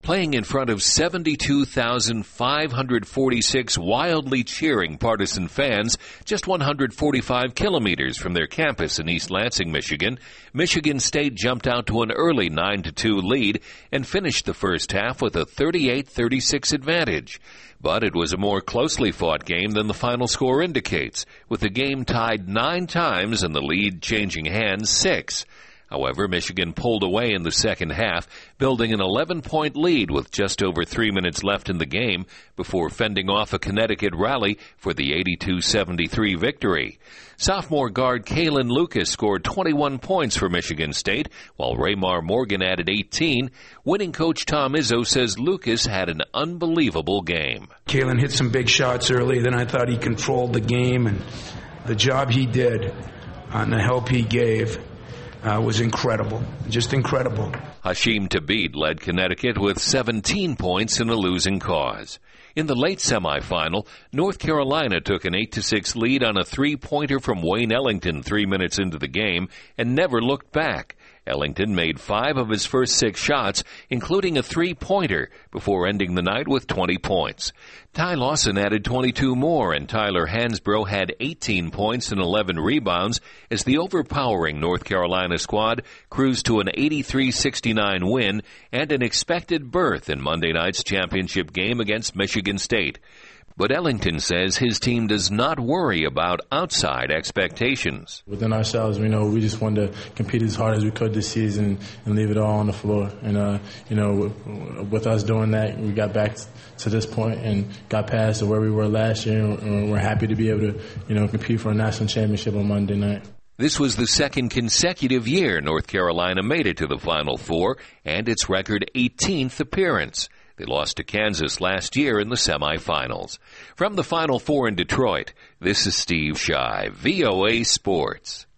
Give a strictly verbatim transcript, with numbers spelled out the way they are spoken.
playing in front of seventy-two thousand five hundred forty-six wildly cheering partisan fans just one hundred forty-five kilometers from their campus in East Lansing, Michigan. Michigan State jumped out to an early nine to two lead and finished the first half with a thirty-eight thirty-six advantage. But it was a more closely fought game than the final score indicates, with the game tied nine times and the lead changing hands six. However, Michigan pulled away in the second half, building an eleven-point lead with just over three minutes left in the game before fending off a Connecticut rally for the eighty-two seventy-three victory. Sophomore guard Kalen Lucas scored twenty-one points for Michigan State, while Raymar Morgan added eighteen. Winning coach Tom Izzo says Lucas had an unbelievable game. Kalen hit some big shots early, then I thought he controlled the game, and the job he did and the help he gave Uh, was incredible, just incredible. Hashim Thabit led Connecticut with seventeen points in a losing cause. In the late semifinal, North Carolina took an eight to six lead on a three-pointer from Wayne Ellington three minutes into the game and never looked back. Ellington made five of his first six shots, including a three-pointer, before ending the night with twenty points. Ty Lawson added twenty-two more, and Tyler Hansbrough had eighteen points and eleven rebounds as the overpowering North Carolina squad cruised to an eighty-three sixty-nine win and an expected berth in Monday night's championship game against Michigan State. But Ellington says his team does not worry about outside expectations. Within ourselves, we know we just wanted to compete as hard as we could this season and leave it all on the floor. And, uh, you know, with, with us doing that, we got back to this point and got past where we were last year. And we're happy to be able to, you know, compete for a national championship on Monday night. This was the second consecutive year North Carolina made it to the Final Four and its record eighteenth appearance. They lost to Kansas last year in the semifinals. From the Final Four in Detroit, this is Steve Shy, V O A Sports.